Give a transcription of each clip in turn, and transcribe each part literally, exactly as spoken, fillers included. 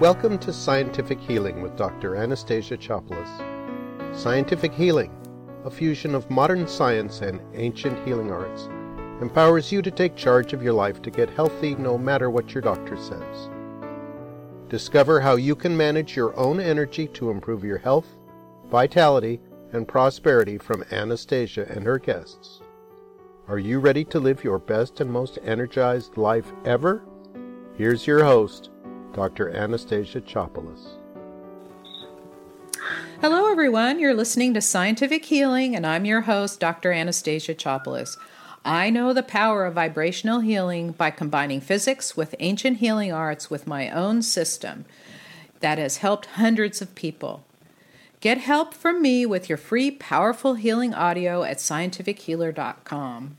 Welcome to Scientific Healing with Doctor Anastasia Chopelas. Scientific Healing, a fusion of modern science and ancient healing arts, empowers you to take charge of your life to get healthy no matter what your doctor says. Discover how you can manage your own energy to improve your health, vitality, and prosperity from Anastasia and her guests. Are you ready to live your best and most energized life ever? Here's your host, Doctor Anastasia Chopelas. Hello, everyone. You're listening to Scientific Healing, and I'm your host, Doctor Anastasia Chopelas. I know the power of vibrational healing by combining physics with ancient healing arts with my own system that has helped hundreds of people. Get help from me with your free, powerful healing audio at scientific healer dot com.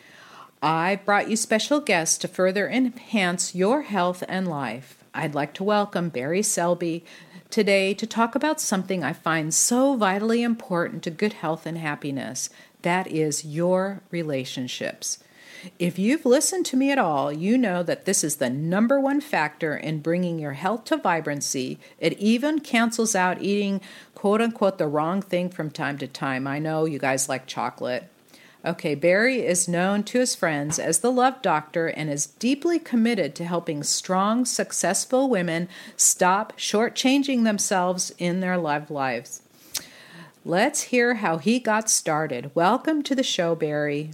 I brought you special guests to further enhance your health and life. I'd like to welcome Barry Selby today to talk about something I find so vitally important to good health and happiness. That is your relationships. If you've listened to me at all, you know that this is the number one factor in bringing your health to vibrancy. It even cancels out eating, quote-unquote, the wrong thing from time to time. I know you guys like chocolate. Okay, Barry is known to his friends as the Love Doctor and is deeply committed to helping strong, successful women stop shortchanging themselves in their love lives. Let's hear how he got started. Welcome to the show, Barry.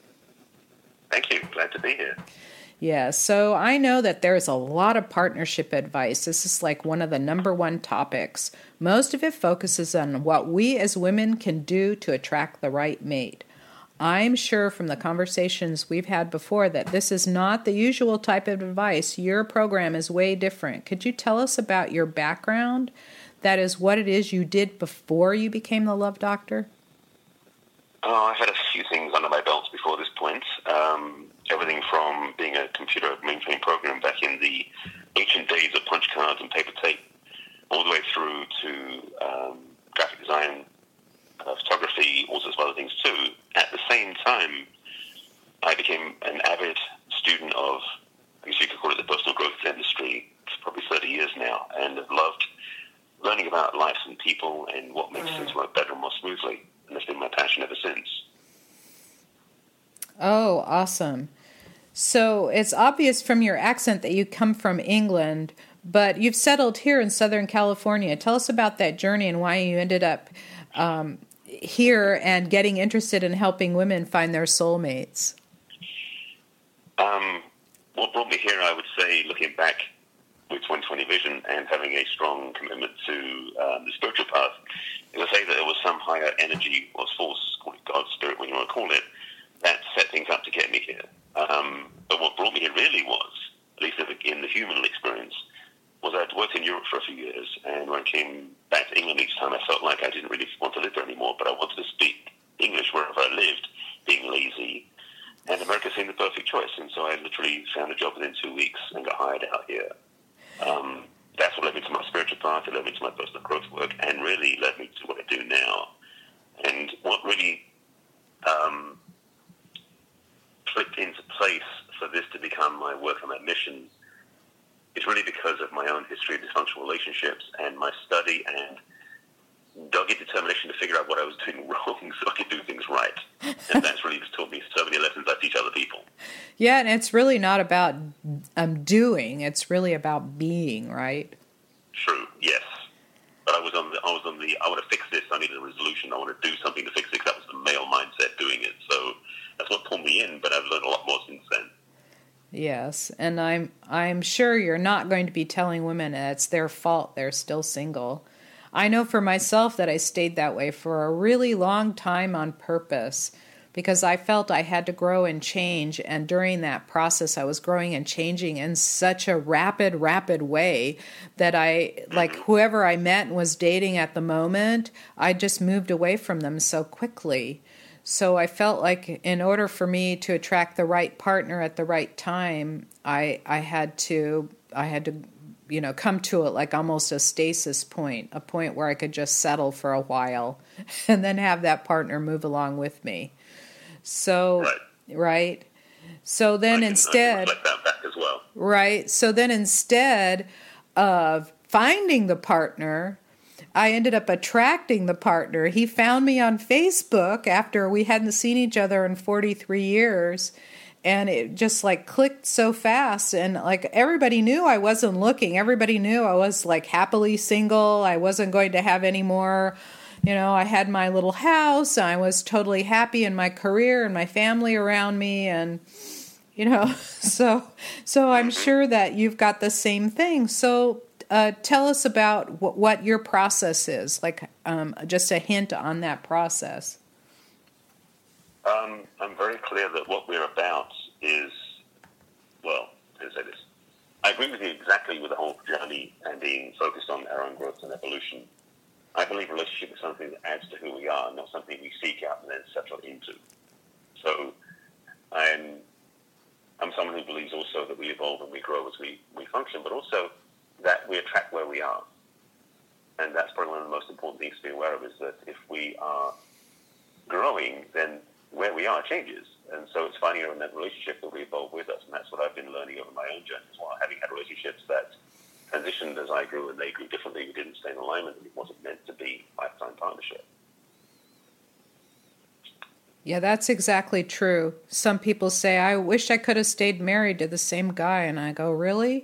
Thank you. Glad to be here. Yeah, so I know that there's a lot of partnership advice. This is like one of the number one topics. Most of it focuses on what we as women can do to attract the right mate. I'm sure from the conversations we've had before that this is not the usual type of advice. Your program is way different. Could you tell us about your background? That is, what it is you did before you became the Love Doctor? Oh, I had a few things under my belt before this point. Um, everything from being a computer mainframe program back in the ancient days of punch cards and paper tape, all the way through to um, graphic design, uh, photography, all sorts of other things too. At the same time, I became an avid student of, I guess you could call it the personal growth industry, for probably thirty years now, and have loved learning about life and people and what makes things work better and more smoothly. And that's been my passion ever since. Oh, awesome. So it's obvious from your accent that you come from England, but you've settled here in Southern California. Tell us about that journey and why you ended up um, here and getting interested in helping women find their soulmates. Um, what brought me here, I would say, looking back with twenty twenty vision and having a strong commitment to um, the spiritual path, is to say that there was some higher energy or force, call it God, spirit, what you want to call it, that set things up to get me here. Um, but what brought me here really was, at least in the human experience, was I'd worked in Europe for a few years, and when I came back to England each time, I felt like I didn't really want to live there anymore, but I wanted to speak English wherever I lived, being lazy, and America seemed the perfect choice, and so I literally found a job within two weeks and got hired out here. Um, that's what led me to my spiritual path, it led me to my personal growth work, and really led me to what I do now. And what really um, clicked into place for this to become my work and my mission is really because of my own history of dysfunctional relationships and my study and dogged determination to figure out what I was doing wrong so I could do things right. And that's really just taught me so many lessons I teach other people. Yeah, and it's really not about um, doing. It's really about being, right? True, yes. But I was on the, I was on the, I want to fix this, I need a resolution, I want to do something to fix it, 'cause that was the male mindset doing it. So that's what pulled me in, but I've learned a lot more since then. Yes, and I'm I'm sure you're not going to be telling women that it's their fault they're still single. I know for myself that I stayed that way for a really long time on purpose because I felt I had to grow and change, and during that process I was growing and changing in such a rapid, rapid way that I, like whoever I met and was dating at the moment, I just moved away from them so quickly. So I felt like in order for me to attract the right partner at the right time, I I had to I had to you know come to it like almost a stasis point, a point where I could just settle for a while and then have that partner move along with me. So right. right. So then I can, instead I can reflect that back as well. Right. So then instead of finding the partner, I ended up attracting the partner. He found me on Facebook after we hadn't seen each other in forty-three years. And it just like clicked so fast. And like everybody knew I wasn't looking. Everybody knew I was like happily single. I wasn't going to have any more. You know, I had my little house. I was totally happy in my career and my family around me. And, you know, so so I'm sure that you've got the same thing. So uh, tell us about w- what your process is, like um, just a hint on that process. Um, I'm very clear that what we're about is, well, how to say this? I agree with you exactly with the whole journey and being focused on our own growth and evolution. I believe relationship is something that adds to who we are, not something we seek out and then settle into. So I'm, I'm someone who believes also that we evolve and we grow as we, we function, but also that we attract where we are. And that's probably one of the most important things to be aware of, is that if we are growing, then where we are changes. And so it's finding out in that relationship that we evolve with us. And that's what I've been learning over my own journey as well. Having had relationships that transitioned as I grew and they grew differently, we didn't stay in alignment, and it wasn't meant to be a lifetime partnership. Yeah, that's exactly true. Some people say, I wish I could have stayed married to the same guy. And I go, really?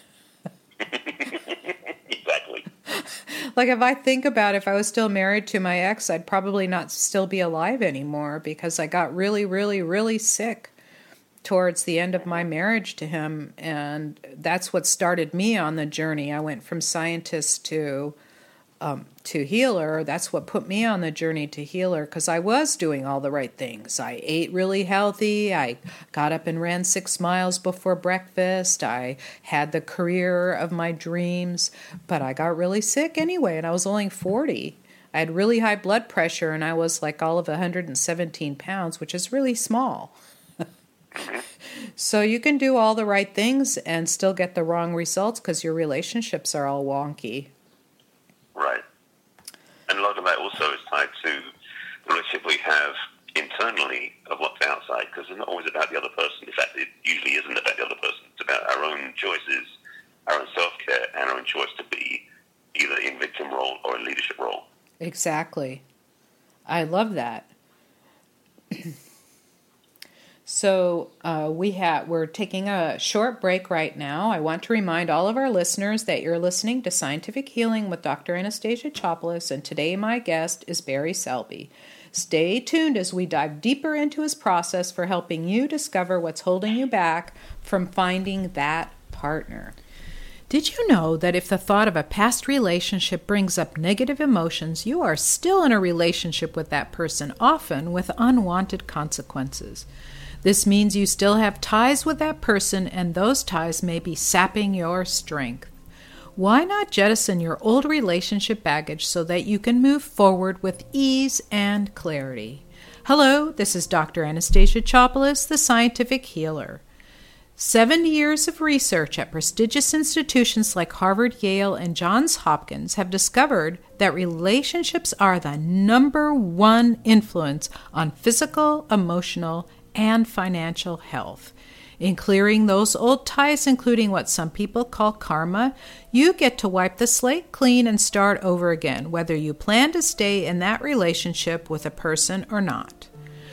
Exactly. Like if I think about if I was still married to my ex, I'd probably not still be alive anymore, because I got really, really, really sick towards the end of my marriage to him. And that's what started me on the journey. I went from scientist to um, to healer. That's what put me on the journey to healer, because I was doing all the right things. I ate really healthy. I got up and ran six miles before breakfast. I had the career of my dreams, but I got really sick anyway, and I was only forty. I had really high blood pressure, and I was like all of one hundred seventeen pounds, which is really small. So you can do all the right things and still get the wrong results because your relationships are all wonky. Right. And a lot of that also is tied to the relationship we have internally of what's outside, because it's not always about the other person. In fact, it usually isn't about the other person. It's about our own choices, our own self-care, and our own choice to be either in victim role or in leadership role. Exactly. I love that. So uh, we have we're taking a short break right now. I want to remind all of our listeners that you're listening to Scientific Healing with Doctor Anastasia Chopelas, and today my guest is Barry Selby. Stay tuned as we dive deeper into his process for helping you discover what's holding you back from finding that partner. Did you know that if the thought of a past relationship brings up negative emotions, you are still in a relationship with that person, often with unwanted consequences? This means you still have ties with that person, and those ties may be sapping your strength. Why not jettison your old relationship baggage so that you can move forward with ease and clarity? Hello, this is Doctor Anastasia Chopelas, the Scientific Healer. Seventy years of research at prestigious institutions like Harvard, Yale, and Johns Hopkins have discovered that relationships are the number one influence on physical, emotional, and financial health. In clearing those old ties, including what some people call karma, you get to wipe the slate clean and start over again, whether you plan to stay in that relationship with a person or not.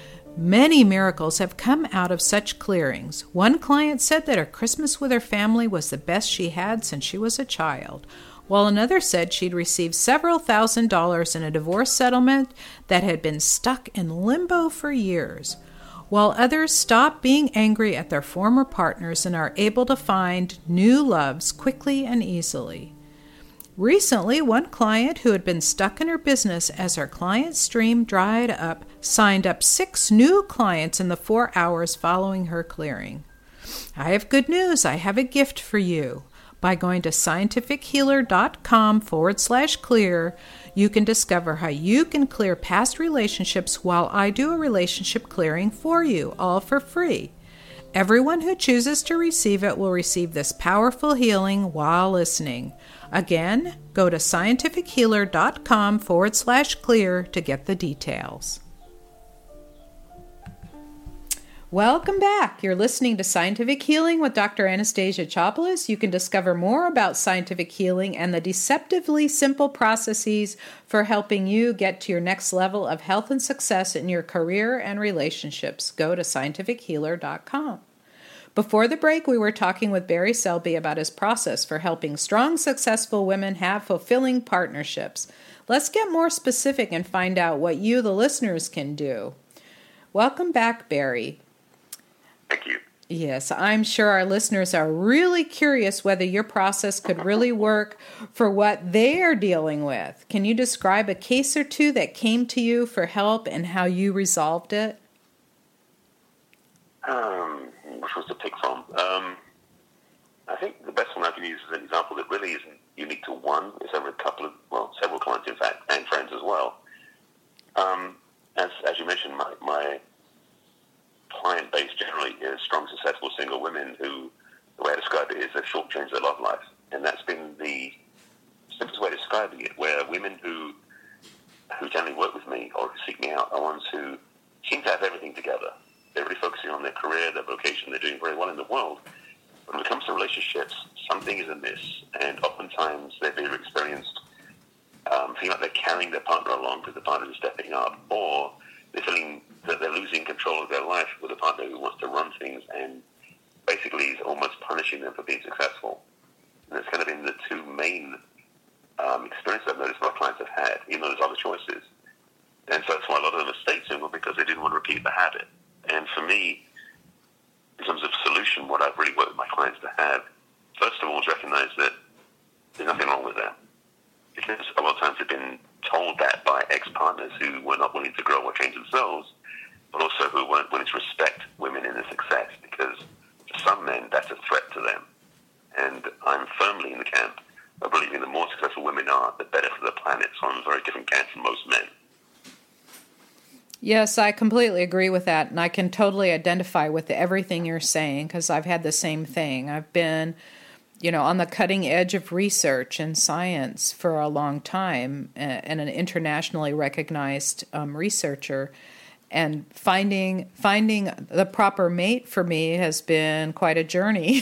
Many miracles have come out of such clearings. One client said that her Christmas with her family was the best she had since she was a child, while another said she'd received several thousand dollars in a divorce settlement that had been stuck in limbo for years, while others stop being angry at their former partners and are able to find new loves quickly and easily. Recently, one client who had been stuck in her business as her client stream dried up signed up six new clients in the four hours following her clearing. I have good news. I have a gift for you. By going to scientifichealer.com forward slash clear, you can discover how you can clear past relationships while I do a relationship clearing for you, all for free. Everyone who chooses to receive it will receive this powerful healing while listening. Again, go to scientifichealer.com forward slash clear to get the details. Welcome back. You're listening to Scientific Healing with Doctor Anastasia Chopelas. You can discover more about scientific healing and the deceptively simple processes for helping you get to your next level of health and success in your career and relationships. Go to scientific healer dot com. Before the break, we were talking with Barry Selby about his process for helping strong, successful women have fulfilling partnerships. Let's get more specific and find out what you, the listeners, can do. Welcome back, Barry. Thank you. Yes, I'm sure our listeners are really curious whether your process could really work for what they are dealing with. Can you describe a case or two that came to you for help and how you resolved it? Um, which was to pick from? Um, I think the best one I can use as an example that really isn't unique to one. It's over a couple of, well, several clients, in fact, and friends as well. Um, as, as you mentioned, my, my client base generally is strong, successful single women who, the way I describe it is they've shortchanged their love life. And that's been the simplest way of describing it, where women who who generally work with me or who seek me out are ones who seem to have everything together. They're really focusing on their career, their vocation, they're doing very well in the world. But when it comes to relationships, something is amiss, and oftentimes they've either experienced um, feeling like they're carrying their partner along because the partner is stepping up, or they're feeling that they're losing control of their life with a partner who wants to run things and basically is almost punishing them for being successful. And that's kind of been the two main um, experiences I've noticed my clients have had, even though there's other choices. And so that's why a lot of them have stayed single, because they didn't want to repeat the habit. And for me, in terms of solution, what I've really worked with my clients to have, first of all, is recognize that there's nothing wrong with that. Because a lot of times they've been told that by ex-partners who were not willing to grow or change themselves, but also who weren't willing to respect women in their success, because for some men, that's a threat to them. And I'm firmly in the camp of believing the more successful women are, the better for the planet. So I'm a very different camp from most men. Yes, I completely agree with that, and I can totally identify with everything you're saying, because I've had the same thing. I've been, you know, on the cutting edge of research and science for a long time, and an internationally recognized um, researcher, and finding finding the proper mate for me has been quite a journey.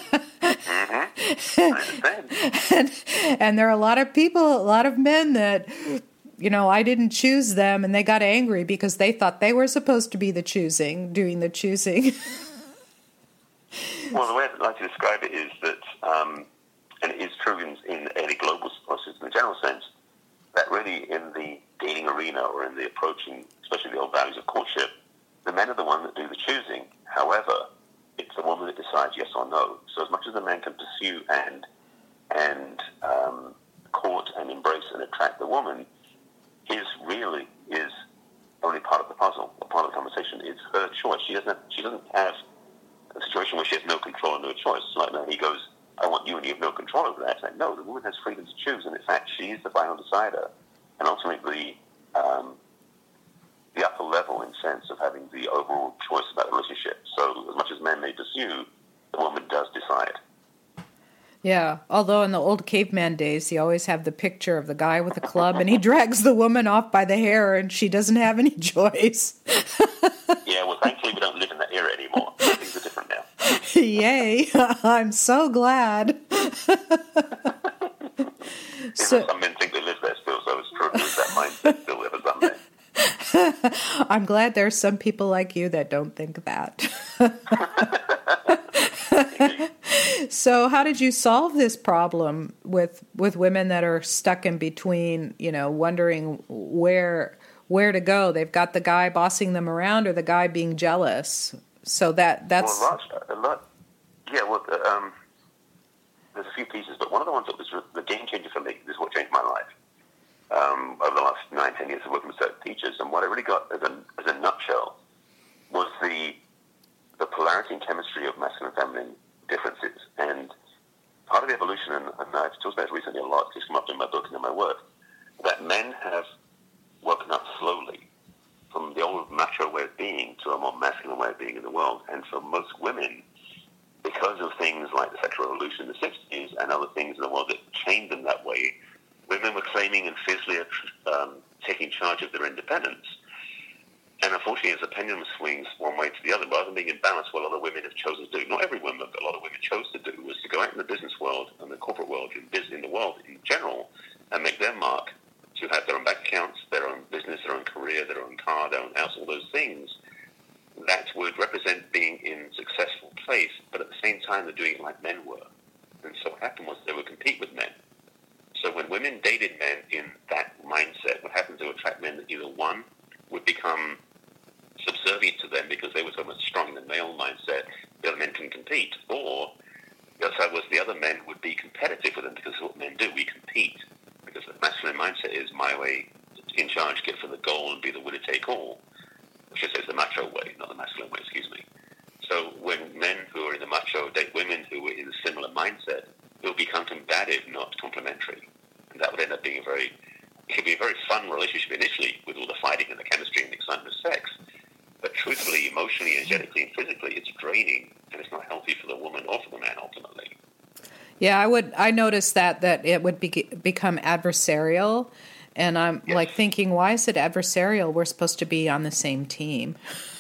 Mm-hmm. and, and there are a lot of people, a lot of men that, you know, I didn't choose them, and they got angry because they thought they were supposed to be the choosing, doing the choosing. Well, the way I'd like to describe it is that, um, and it is true in, in any global process in the general sense, that really in the dating arena or in the approaching, especially the old values of courtship, the men are the ones that do the choosing. However, it's the woman that decides yes or no. So as much as the man can pursue and and um, court and embrace and attract the woman, his really is only part of the puzzle, or part of the conversation. It's her choice. She doesn't have, she doesn't have a situation where she has no control and no choice. Like now he goes, I want you, and you have no control over that. It's like, no, the woman has freedom to choose, and in fact, she is the final decider, and ultimately um, the upper level in sense of having the overall choice about the relationship. So as much as men may pursue, the woman does decide. Yeah, although in the old caveman days, you always have the picture of the guy with a club, and he drags the woman off by the hair, and she doesn't have any choice. Yeah, well, thankfully we don't live in that era anymore. Things are different now. Yay, I'm so glad. So, some men think they live there still, so it's true. There's that mindset still there for some men. I'm glad there's some people like you that don't think that. So how did you solve this problem with with women that are stuck in between, you know, wondering where where to go? They've got the guy bossing them around or the guy being jealous. So that that's well, a lot, a lot. Yeah, well, um, there's a few pieces, but one of the ones that was the game changer for me, this is what changed my life um, over the last nine, ten years of working with certain teachers, and what I really got as a as a nutshell was the the polarity and chemistry of masculine and feminine differences. And part of the evolution, and, and I've talked about it recently a lot, it's come up in my book and in my work, that men have woken up slowly from the old macho way of being to a more masculine way of being in the world. And for most women, because of things like the sexual revolution in the sixties and other things in the world that chained them that way, women were claiming and fiercely um, taking charge of their independence. And unfortunately, as the pendulum swings one way to the other, rather than being in balance, what a lot of women have chosen to do, not every woman, but a lot of women chose to do, was to go out in the business world and the corporate world, in, business, in the world in general, and make their mark, to have their own bank accounts, their own business, their own career, their own car, their own house, all those things that would represent being in a successful place, but at the same time they're doing it like men were. And so what happened was they would compete with men. So when women dated men in that mindset, what happened to attract men that either one would become subservient to them because they were so much stronger in the male mindset, the other men can compete, or the other side was the other men would be competitive with them because that's what men do, we compete. Because the masculine mindset is my way, in charge, get for the goal and be the winner take all, which is the macho way, not the masculine way, excuse me. So when men who are in the macho date women who are in a similar mindset, it will become combative, not complementary. And that would end up being a very, it could be a very fun relationship initially with all the fighting and the chemistry and the excitement of sex. But truthfully, emotionally, energetically, and physically, it's draining, and it's not healthy for the woman or for the man, ultimately. Yeah, I would. I noticed that that it would be, become adversarial, and I'm yes. like thinking, why is it adversarial? We're supposed to be on the same team.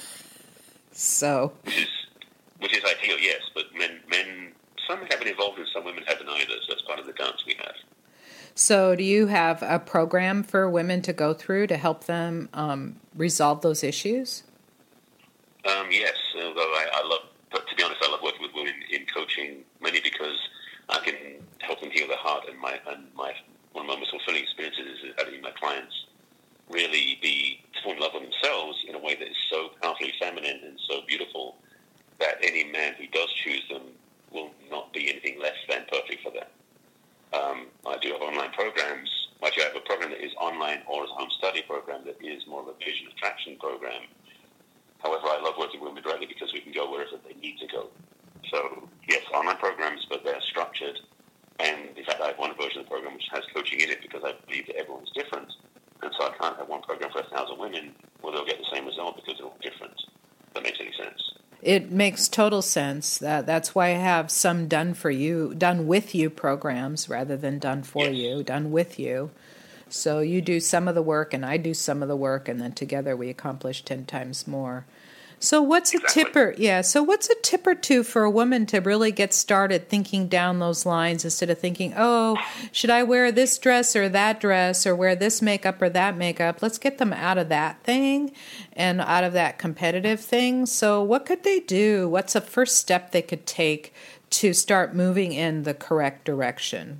So, which is which is ideal, yes. But men, men, some haven't evolved, and some women haven't either. So that's part of the dance we have. So, do you have a program for women to go through to help them um, resolve those issues? Um, yes, although I, I love, but to be honest, I love working with women in coaching, mainly because I can help them heal their heart, and my and my one of my most fulfilling experiences is having my clients really be fall in love with themselves in a way that is so powerfully feminine and so beautiful that any man who does choose them will not be anything less than perfect for them. Um, I do have online programs. Actually, I have a program that is online or as a home study program that is more of a vision attraction program. However, I love working with women directly because we can go wherever they need to go. So, yes, online programs, but they're structured. And in fact, I have one version of the program which has coaching in it because I believe that everyone's different. And so I can't have one program for a thousand women where they'll get the same result because they're all different. If that makes any sense. It makes total sense. That that's why I have some done for you, done with you programs rather than done for yes. you, done with you. So you do some of the work and I do some of the work, and then together we accomplish ten times more. So what's a exactly. tip or, yeah, so what's a tip or two for a woman to really get started thinking down those lines instead of thinking, oh, should I wear this dress or that dress or wear this makeup or that makeup? Let's get them out of that thing and out of that competitive thing. So what could they do? What's a first step they could take to start moving in the correct direction?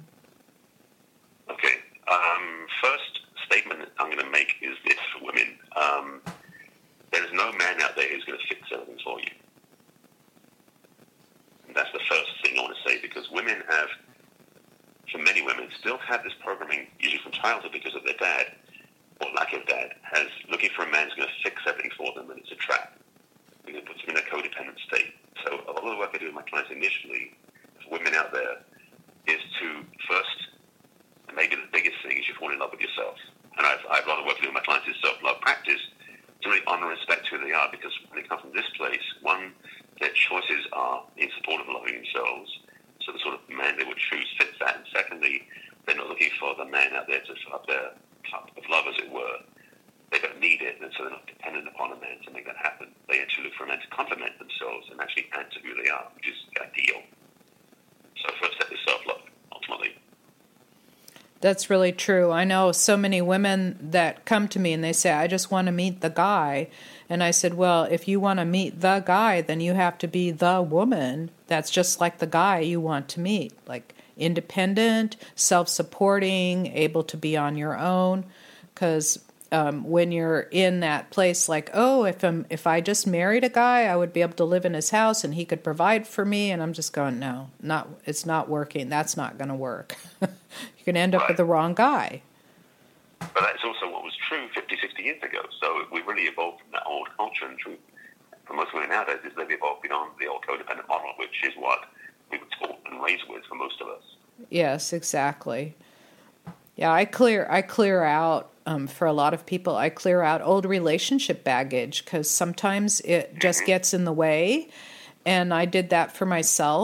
Okay. Um, first statement I'm going to make is this for women. Um, There's no man out there who's going to fix everything for you. And that's the first thing I want to say, because women have, for many women, still have this programming, usually from childhood because of their dad, or lack of dad, has looking for a man who's going to fix everything for them, and it's a trap. And it puts them in a codependent state. So a lot of the work I do with my clients initially, for women out there, is to first, and maybe the biggest thing is you fall in love with yourself. And I've, I've a lot of work I do with my clients is self-love practice, to really honor and respect who they are, because when they come from this place, one, their choices are in support of loving themselves, so the sort of man they would choose fits that, and secondly, they're not looking for the man out there to fill up their cup of love, as it were. They don't need it, and so they're not dependent upon a man to make that happen. They actually look for a man to complement themselves and actually add to who they are, which is ideal. So first step is self-love, ultimately. That's really true. I know so many women that come to me and they say, I just want to meet the guy. And I said, well, if you want to meet the guy, then you have to be the woman that's just like the guy you want to meet. Like independent, self-supporting, able to be on your own. Because um, when you're in that place like, oh, if I'm, if I just married a guy, I would be able to live in his house and he could provide for me. And I'm just going, no, not it's not working. That's not going to work. You're going to end up right. with the wrong guy. But that's also what was true fifty, sixty years ago. So we really evolved from that old culture, and true for most women nowadays is they've evolved beyond the old codependent model, which is what we were taught and raised with for most of us. Yes, exactly. Yeah, I clear I clear out, um, for a lot of people, I clear out old relationship baggage because sometimes it just mm-hmm. gets in the way. And I did that for myself.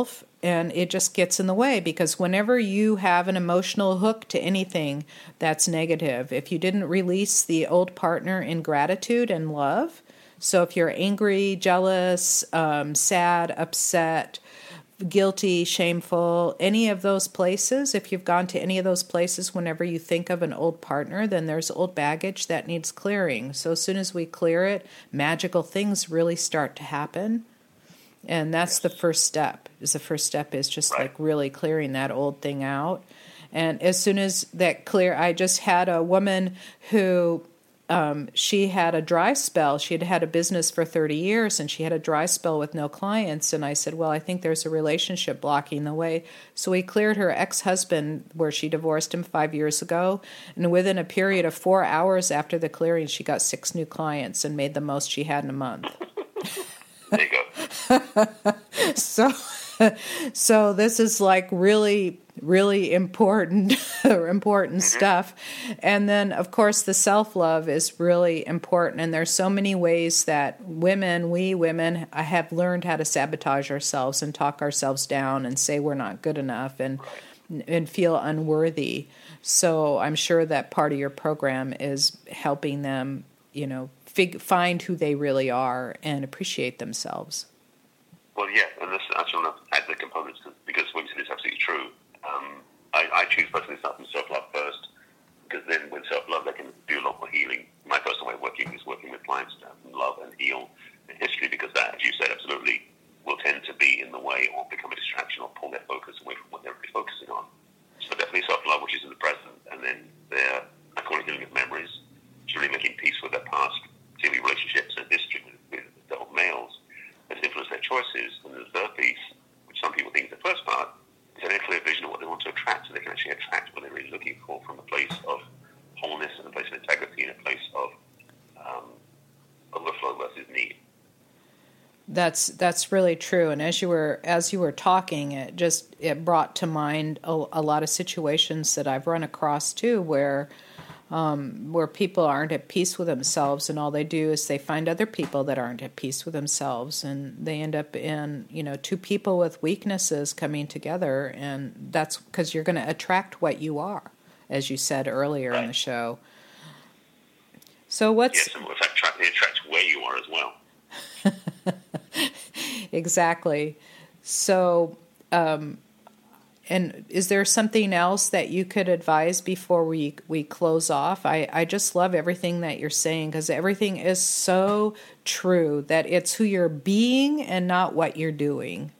and it just gets in the way, because whenever you have an emotional hook to anything that's negative, if you didn't release the old partner in gratitude and love, so if you're angry, jealous, um, sad, upset, guilty, shameful, any of those places, if you've gone to any of those places whenever you think of an old partner, then there's old baggage that needs clearing. So as soon as we clear it, magical things really start to happen. And that's the first step. Is the first step is just like really clearing that old thing out. And as soon as that clear, I just had a woman who Um, she had a dry spell. She had had a business for thirty years, and she had a dry spell with no clients. And I said, well, I think there's a relationship blocking the way. So we cleared her ex-husband, where she divorced him five years ago. And within a period of four hours after the clearing, she got six new clients and made the most she had in a month. There you go. so, so this is like really, really important, important mm-hmm. stuff. And then, of course, the self-love is really important. And there's so many ways that women, we women, have learned how to sabotage ourselves and talk ourselves down and say we're not good enough and and feel unworthy. So I'm sure that part of your program is helping them, you know, fig- find who they really are and appreciate themselves. Well, yeah, and this, I just want to add the components, because what you said is absolutely true. Um, I, I choose personally to start from self-love first, because then with self-love, they can do a lot more healing. My personal way of working is working with clients to love and heal the history, because that, as you said, absolutely will tend to be in the way or become a distraction or pull their focus away from what they're really focusing on. So definitely self-love, which is in the present, and then their, I call it healing of memories. It's really making peace with their past, particularly relationships and history with, with the old males that influence their choices. And the third piece, which some people think is the first part, is having a clear vision of what they want to attract, so they can actually attract what they're really looking for from a place of wholeness and a place of integrity and a place of um, overflow versus need. That's that's really true. And as you were as you were talking, it just it brought to mind a, a lot of situations that I've run across too, where um, where people aren't at peace with themselves, and all they do is they find other people that aren't at peace with themselves, and they end up in, you know, two people with weaknesses coming together, and that's because you're going to attract what you are, as you said earlier right. in the show. So what's yes, and in fact, it attracts where you are as well. Exactly. So, um, and is there something else that you could advise before we, we close off? I, I just love everything that you're saying, because everything is so true, that it's who you're being and not what you're doing.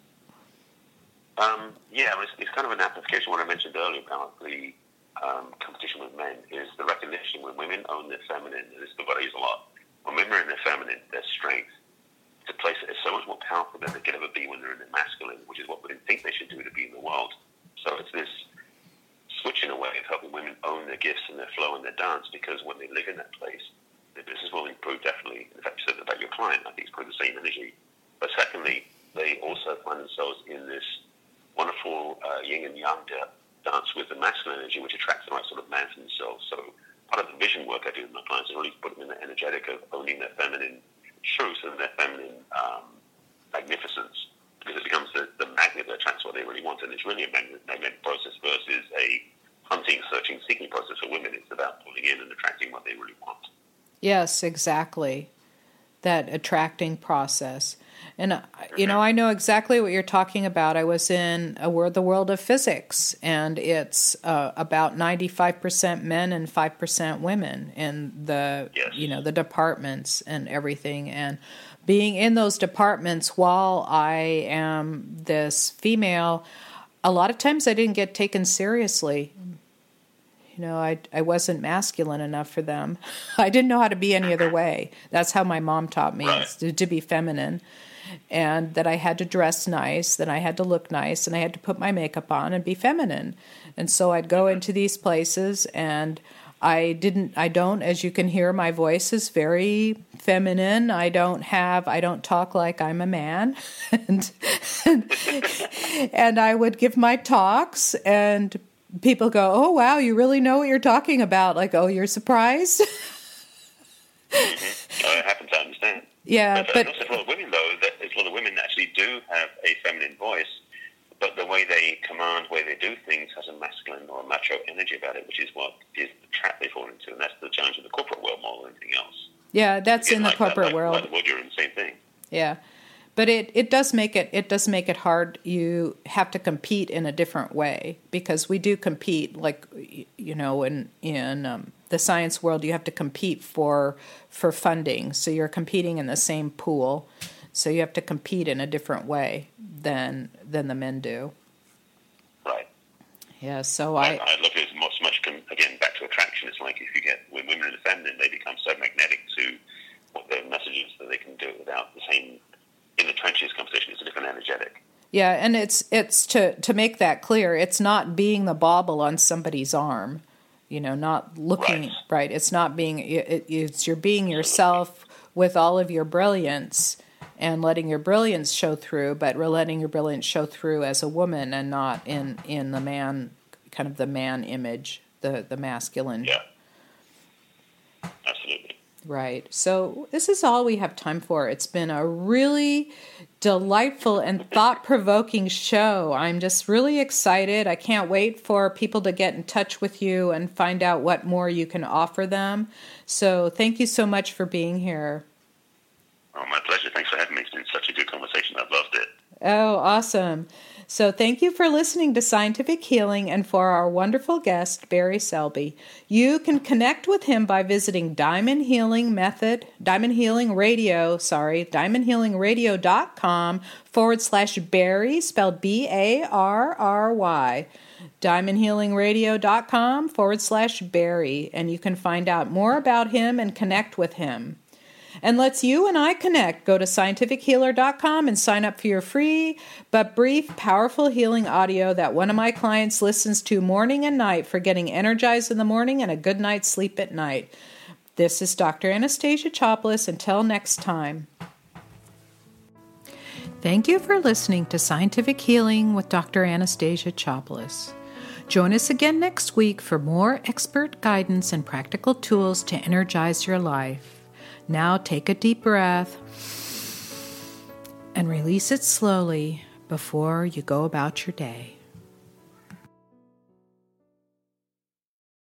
Um, yeah, it's, it's kind of an amplification of what I mentioned earlier about the um, competition with men, is the recognition when women own their feminine, and this is what I use a lot, when women are in their feminine, their strength, it's a place that is so much more powerful than they could ever be when they're in their masculine, which is what women think they should do to be in the world. So it's this switch in a way of helping women own their gifts and their flow and their dance, because when they live in that place, their business will improve definitely. In fact, you said about your client, I think it's probably the same energy. But secondly, they also find themselves in this wonderful uh, yin and yang dance with the masculine energy, which attracts the right sort of man for themselves. So part of the vision work I do with my clients is really put them in the energetic of owning their feminine truth and their feminine um, magnificence, because it becomes the, the magnet that attracts what they really want, and it's really a magnet, magnetic process versus a hunting, searching, seeking process for women. It's about pulling in and attracting what they really want. Yes, exactly. That attracting process. And, you know, I know exactly what you're talking about. I was in a world, the world of physics, and it's uh, about ninety-five percent men and five percent women in the, yes. you know, the departments and everything. And being in those departments while I am this female, a lot of times I didn't get taken seriously. You know, I, I wasn't masculine enough for them. I didn't know how to be any other way. That's how my mom taught me, right. to, to be feminine, and that I had to dress nice, that I had to look nice, and I had to put my makeup on and be feminine. And so I'd go into these places, and I didn't, I don't, as you can hear, my voice is very feminine. I don't have, I don't talk like I'm a man. and, and, and I would give my talks, and people go, oh, wow, you really know what you're talking about. Like, oh, you're surprised? mm-hmm. I happen to understand. Yeah, but... Uh, but also for a lot of women, though, that there's a lot of women that actually do have a feminine voice, but the way they command, the way they do things has a masculine or a macho energy about it, which is what is the trap they fall into, and that's the challenge of the corporate world more than anything else. Yeah, that's Again, in the like corporate that, like, world. Like the world you're in, the same thing. Yeah. But it, it does make it it does make it hard. You have to compete in a different way, because we do compete, like, you know, in in um, the science world, you have to compete for for funding. So you're competing in the same pool. So you have to compete in a different way than than the men do. Right. Yeah. So I, I I look at it much much again back to attraction. It's like if you get when women in the feminine, they become so magnetic to what their messages that they can do it without the same. In the trenches conversation, it's a different energetic. Yeah, and it's it's to, to make that clear, it's not being the bauble on somebody's arm, you know, not looking, right, right. It's not being, it, it's you're being yourself with all of your brilliance and letting your brilliance show through, but letting your brilliance show through as a woman and not in, in the man, kind of the man image, the, the masculine. Yeah, absolutely. Right. So this is all we have time for. It's been a really delightful and thought-provoking show. I'm just really excited. I can't wait for people to get in touch with you and find out what more you can offer them. So thank you so much for being here. Oh, my pleasure. Thanks for having me. It's been such a good conversation. I've loved it. Oh, awesome. So thank you for listening to Scientific Healing and for our wonderful guest, Barry Selby. You can connect with him by visiting Diamond Healing Method, Diamond Healing Radio, sorry, diamondhealingradio.com forward slash Barry, spelled B A R R Y. diamondhealingradio.com forward slash Barry, and you can find out more about him and connect with him. And let's you and I connect. Go to scientific healer dot com and sign up for your free but brief, powerful healing audio that one of my clients listens to morning and night for getting energized in the morning and a good night's sleep at night. This is Doctor Anastasia Chopelas. Until next time. Thank you for listening to Scientific Healing with Doctor Anastasia Chopelas. Join us again next week for more expert guidance and practical tools to energize your life. Now take a deep breath and release it slowly before you go about your day.